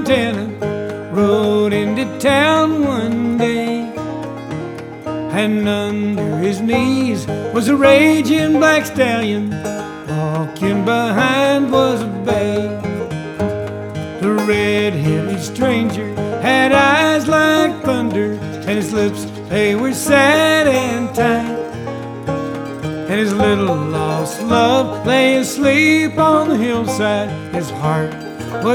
Montana rode into town one day, and under his knees was a raging black stallion. Walking behind was a bay. The red-headed stranger had eyes like thunder, and his lips, they were sad and tight. And his little lost love lay asleep on the hillside. His heart